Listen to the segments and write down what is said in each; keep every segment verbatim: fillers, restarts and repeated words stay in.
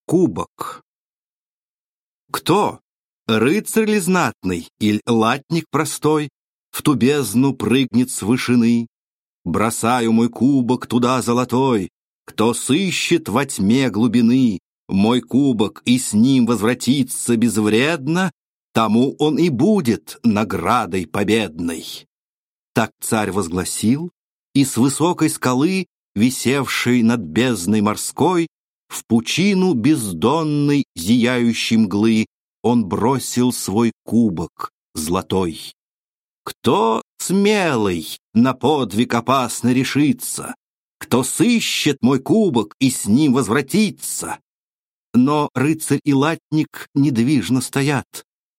Кубок. Кто? Рыцарь ли знатный, или латник простой, в ту бездну прыгнет с вышины? Бросаю мой кубок туда золотой, кто сыщет во тьме глубины мой кубок и с ним возвратится безвредно, тому он и будет наградой победной. Так царь возгласил, и с высокой скалы, висевшей над бездной морской, в пучину бездонной зияющей мглы он бросил свой кубок золотой. Кто смелый на подвиг опасный решится, кто сыщет мой кубок и с ним возвратится? Но рыцарь и латник недвижно стоят.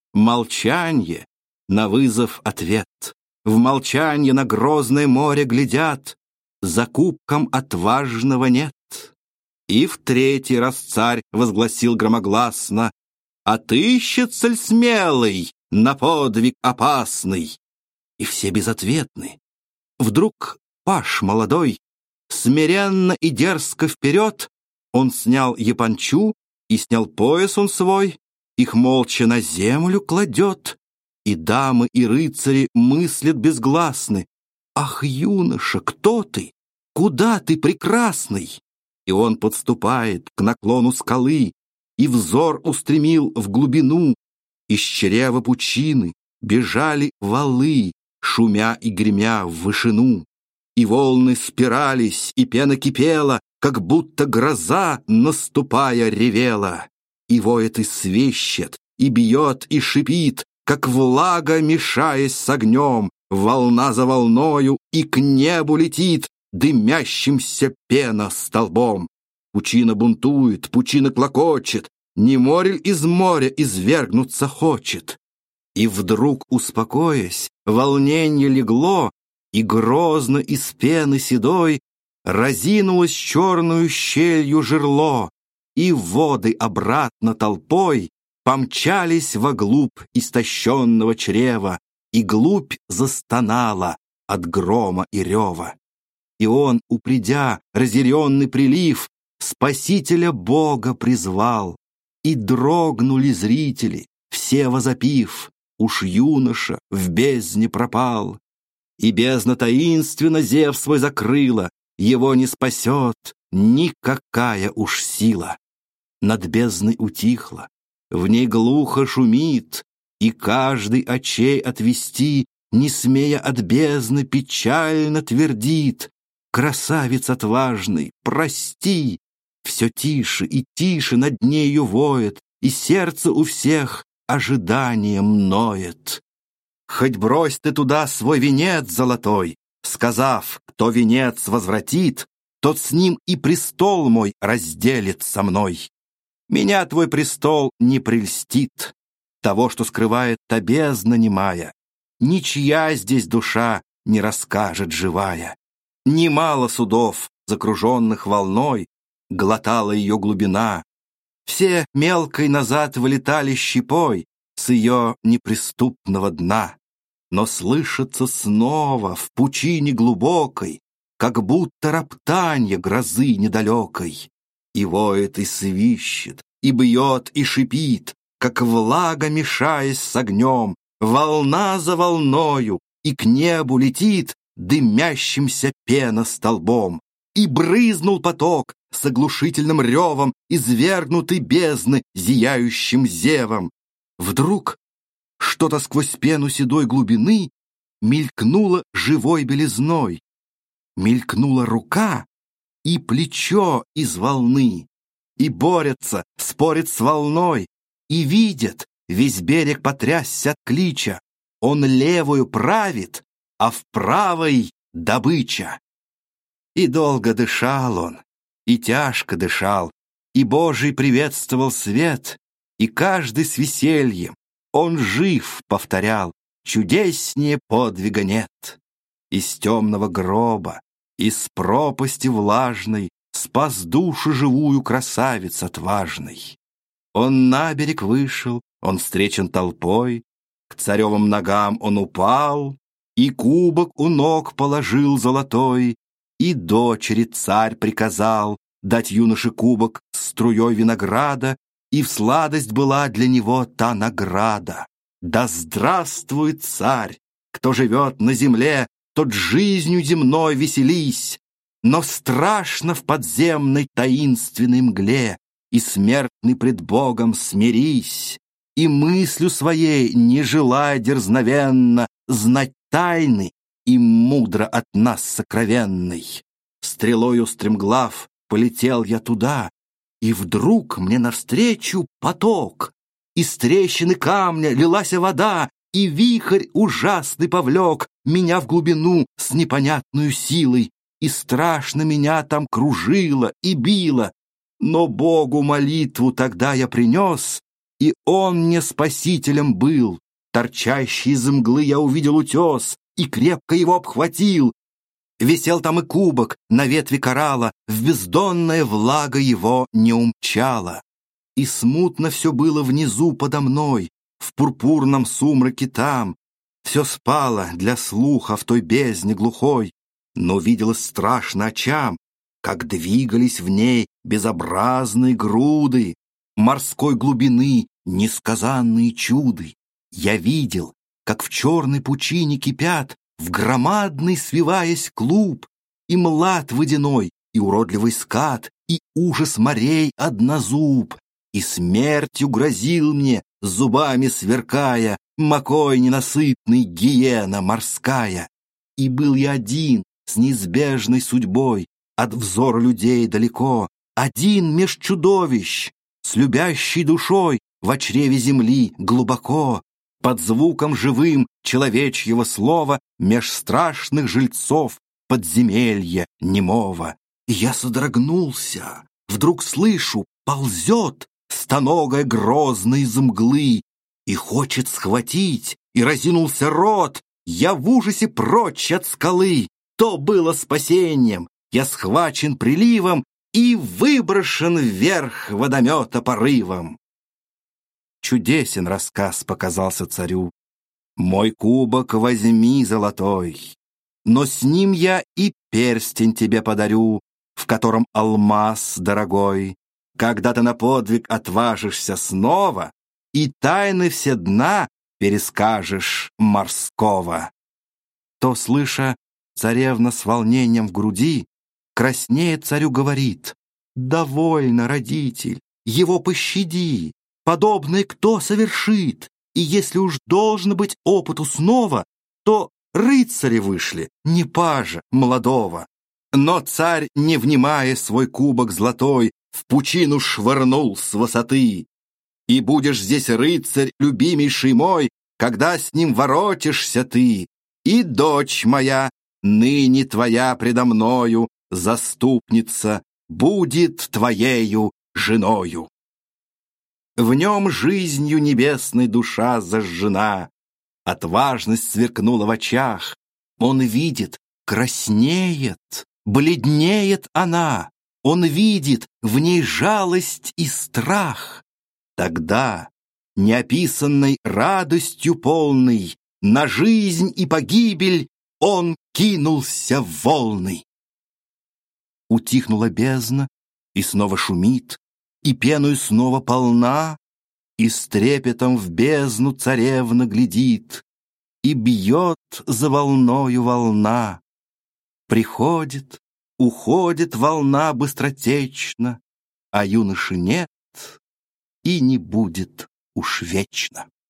Молчанье на вызов ответ. В молчанье на грозное море глядят. За кубком отважного нет. И в третий раз царь возгласил громогласно: «Отыщется ль смелый на подвиг опасный?» И все безответны. Вдруг паж молодой, смиренно и дерзко вперед, он снял япончу и снял пояс он свой, их молча на землю кладет, и дамы и рыцари мыслят безгласны: «Ах, юноша, кто ты? Куда ты прекрасный?» И он подступает к наклону скалы и взор устремил в глубину. Из чрева пучины бежали валы, шумя и гремя в вышину. И волны спирались, и пена кипела, как будто гроза, наступая, ревела. И воет и свищет, и бьет, и шипит, как влага, мешаясь с огнем, волна за волною, и к небу летит дымящимся пена столбом. Пучина бунтует, пучина клокочет, не море из моря извергнуться хочет. И вдруг, успокоясь, волнение легло, и грозно из пены седой разинулось черную щелью жерло, и воды обратно толпой помчались во глубь истощенного чрева, и глубь застонала от грома и рева. И он, упредя разъяренный прилив, Спасителя Бога призвал, и дрогнули зрители, все возопив: уж юноша в бездне пропал. И бездна таинственно зев свой закрыла, его не спасет никакая уж сила. Над бездной утихло, в ней глухо шумит, и каждый очей отвести, не смея от бездны, печально твердит: «Красавец отважный, прости!» Все тише и тише над нею воет, и сердце у всех ожиданием ноет. Хоть брось ты туда свой венец золотой, сказав: кто венец возвратит, тот с ним и престол мой разделит со мной. Меня твой престол не прельстит, того, что скрывает та бездна немая, ничья здесь душа не расскажет живая. Немало судов, закруженных волной, глотала ее глубина. Все мелкой назад вылетали щепой с ее неприступного дна. Но слышится снова в пучине глубокой, как будто роптанье грозы недалекой. И воет, и свищет, и бьет, и шипит, как влага, мешаясь с огнем, волна за волною, и к небу летит дымящимся пена столбом. И брызнул поток с оглушительным ревом, извергнутый бездны зияющим зевом. Вдруг что-то сквозь пену седой глубины мелькнуло живой белизной. Мелькнула рука и плечо из волны. И борются, спорят с волной, и видят, весь берег потрясся от клича. Он левую правит, а в правой добыча. И долго дышал он, и тяжко дышал, и Божий приветствовал свет, и каждый с весельем: он жив, повторял, чудеснее подвига нет. Из темного гроба, из пропасти влажной спас душу живую красавец отважный. Он на берег вышел, он встречен толпой, к царевым ногам он упал, и кубок у ног положил золотой, и дочери царь приказал дать юноше кубок с струей винограда, и в сладость была для него та награда. Да здравствует царь! Кто живет на земле, тот жизнью земной веселись, но страшно в подземной таинственной мгле, и смертный пред Богом смирись, и мыслью своей не желай дерзновенно знать тайны и мудро от нас сокровенной. Стрелою стремглав полетел я туда, и вдруг мне навстречу поток, из трещины камня лилась вода, и вихрь ужасный повлек меня в глубину с непонятной силой, и страшно меня там кружило и било. Но Богу молитву тогда я принес, и Он мне спасителем был. Торчащий из мглы я увидел утес и крепко его обхватил. Висел там и кубок на ветви коралла, в бездонная влага его не умчала. И смутно все было внизу подо мной, в пурпурном сумраке там. Все спало для слуха в той бездне глухой, но виделось страшно очам, как двигались в ней безобразные груды морской глубины, несказанные чуды. Я видел, как в черной пучине кипят, в громадный свиваясь клуб, и млад водяной, и уродливый скат, и ужас морей однозуб, и смертью грозил мне, зубами сверкая, мокой ненасытный гиена морская. И был я один с неизбежной судьбой, от взора людей далеко, один меж чудовищ, с любящей душой в чреве земли глубоко, под звуком живым человечьего слова меж страшных жильцов подземелья немого. И я содрогнулся, вдруг слышу, ползет стоногая грозно из мглы, и хочет схватить, и разинулся рот, я в ужасе прочь от скалы. То было спасением, я схвачен приливом и выброшен вверх водомета порывом. Чудесен рассказ показался царю. Мой кубок возьми золотой, но с ним я и перстень тебе подарю, в котором алмаз дорогой. Когда ты на подвиг отважишься снова, и тайны все дна перескажешь морского. То, слыша, царевна с волнением в груди, краснея царю говорит: «Довольно, родитель, его пощади, подобное кто совершит, и если уж должно быть опыту снова, то рыцари вышли, не пажа молодого». Но царь, не внимая свой кубок золотой, в пучину швырнул с высоты. И будешь здесь рыцарь, любимейший мой, когда с ним воротишься ты, и дочь моя, ныне твоя предо мною, заступница, будет твоею женою. В нем жизнью небесной душа зажжена, отважность сверкнула в очах. Он видит, краснеет, бледнеет она, он видит в ней жалость и страх. Тогда, неописанной радостью полной, на жизнь и погибель он кинулся в волны. Утихнула бездна, и снова шумит, и пеною снова полна, и с трепетом в бездну царевна глядит, и бьет за волною волна. Приходит, уходит волна быстротечно, а юноши нет и не будет уж вечно.